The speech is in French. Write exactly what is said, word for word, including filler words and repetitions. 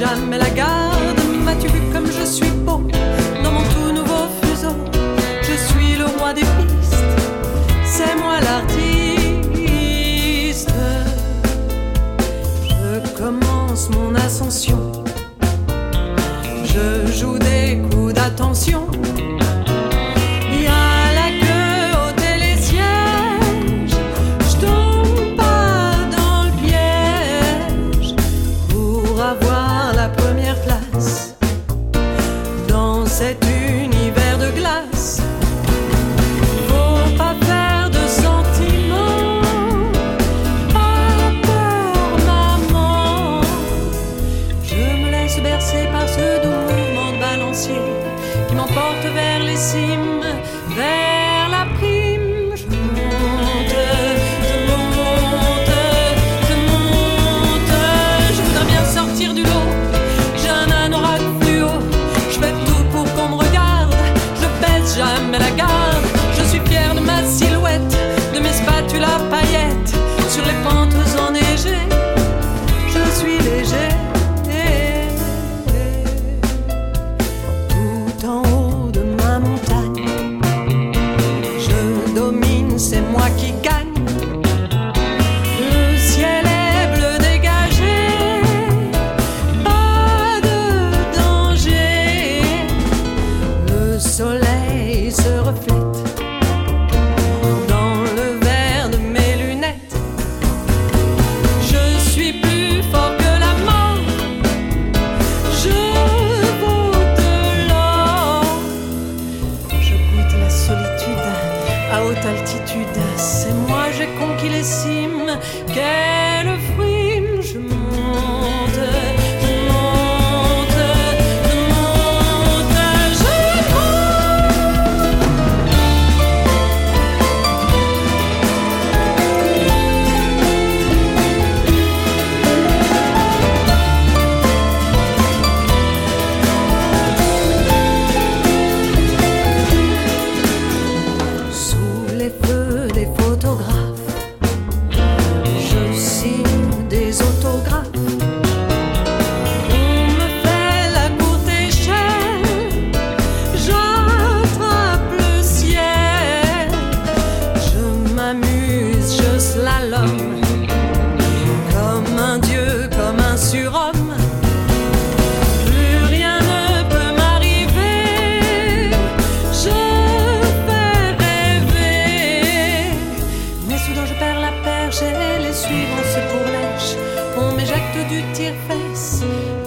jamais la garde. M'as-tu vu comme je suis beau dans mon tout nouveau fuseau? Je suis le roi des pistes, c'est moi l'artiste. Je commence mon ascension, je joue des coups d'attention. Y a la queue au télésiège, je tombe pas dans le piège pour avoir la première place dans cet univers de glace. Faut pas faire de sentiments, pas peur maman. Je me laisse bercer par ce doux mouvement de balancier qui m'emporte vers les cimes, vers la prime. Je monte, je monte, je monte. Je voudrais bien sortir du lot, j'ai un anorak fluo. Je fais tout pour qu'on me regarde, je baisse jamais la garde. Je suis fier de ma silhouette, de mes spatules à paillettes sur les pentes enneigées. Je suis léger, tout en haut de ma montagne. Je domine, c'est moi qui gagne. Le ciel est bleu dégagé, pas de danger. Le soleil se reflète dans le verre de mes lunettes. Je suis plus fort que la mort, je vaux de l'or. Je goûte la solitude à haute altitude, c'est moi j'ai conquis les cimes. Quel fruit, je monte, je monte, je monte, je sous les feux des photographes, je signe des autographes. On me fait la courte échelle, j'attrape le ciel. Je m'amuse, je slalom comme un dieu, comme un surhomme. Plus rien ne peut m'arriver, je fais rêver. Mais soudain je perds la perche et les suivants se pourlèchent. On m'éjecte du tire-fesse